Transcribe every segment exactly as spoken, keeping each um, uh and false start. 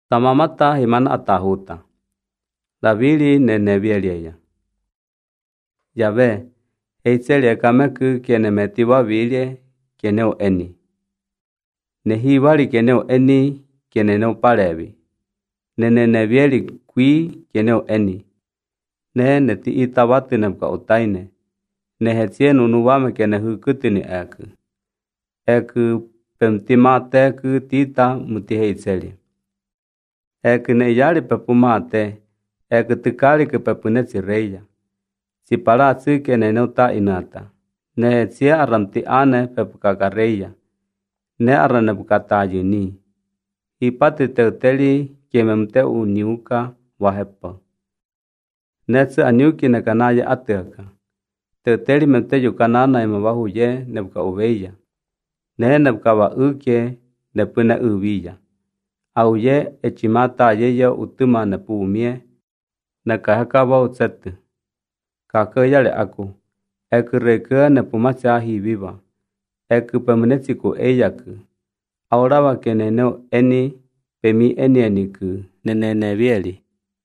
Tamamata himana atahuta. Davili nenevielia. Yave, eitselia kameku kiene metiwa vilie kieneo eni. Nehivali kieneo eni kieneo palevi. Nenenevieli kui kieneo eni. Ne neti itawati nebka utaine. Nehetienu nuwame kiene hukutini eku. Eku pemtimate ku tita mutiheitselia. Eku neiyali pepumate. Eku tikali ke pepunetsi reya. Si palatsi kiene neuta inata. Nehetia aramti ane pepukakareya. Ne aranebukata yuni. Hipati teuteli kiememte uniuka wahepa. Netsu aniuki nekanaya ateka. Teuteli memte yukanana imawahu ye nebuka uveya. Ne nebuka wa uke nepune uviya. Au ye echimata yeyo utuma nepuumie. Nekahekawa utsetu. Kakeyale aku. Eku reke nepumatsi ahi viva. Eku pemunetsiku eyaku. Aurawa keneneo eni pemi eni eniku nenenevieli.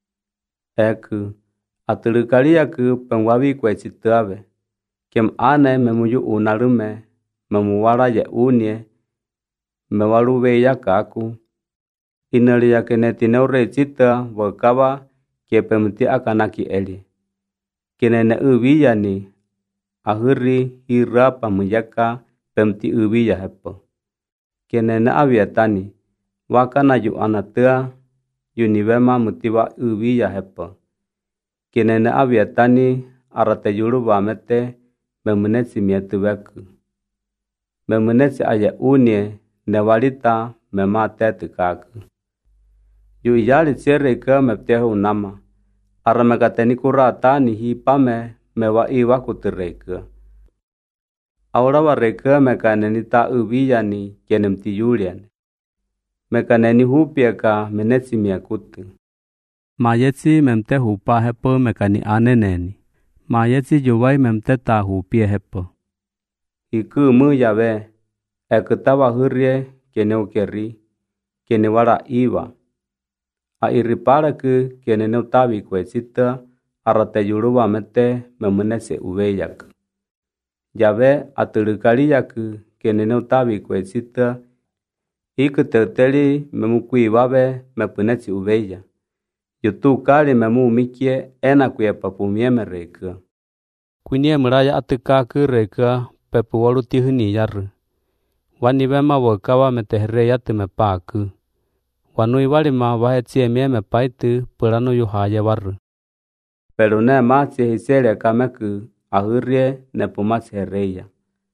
Eku atulukaliaku pemwavi kwetsituave. Kiem ane memuyu unalume memuwala ye unie mewaluveya kaku. Inelia kenetineu recita wakawa kie pemuti akanaki eli. Kinene uviyani ahuri hirapa muyaka pemti uviya hepo. Kinene aviatani wakana yu anatea yunivema mutiwa uviya hepo. Kinene aviatani arateyulu wamete memunetsi mietuweku. Memunetsi aye unie newalita memate kaku. Yu iyali tsere ke meptehu unama. Aramekateni kurata ni hipame mewa iwa kutireke. Aurawa reke mekaneni ta uviyani kienemti yulian. Mekaneni hupieka menetsi miakutu. Mayetsi memte hupa hepo mekani aneneni. Mayetsi yuwai memte ta hupie hepo. Iku mu yave. Ekutawa hurie kiene ukeri. Kiene wala iwa. Airiparaku kiene neutavi kwetsita arateyulu wamete memunese uveyak. Yave atulukaliaku kiene neutavi kwetsita iku teuteli memukui wave mepunetsi uveya. Yutu kali memuumikie ena kuyepa pumieme reka. Kunie muraya atikaku reka pepu walu tihuni yaru. Wanivema wakawa metehereya tumepaku. Wanui walima wahetsie mieme paitu pulano yuhaye waru. Pero ne matsi hiselia kameku ahurie nepumatsi hereya.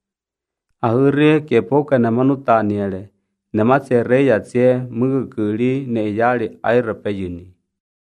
Ahurie kiepoka ne manutaniele ne matsi hereya tsie mugukuli ne iyali airapeyuni.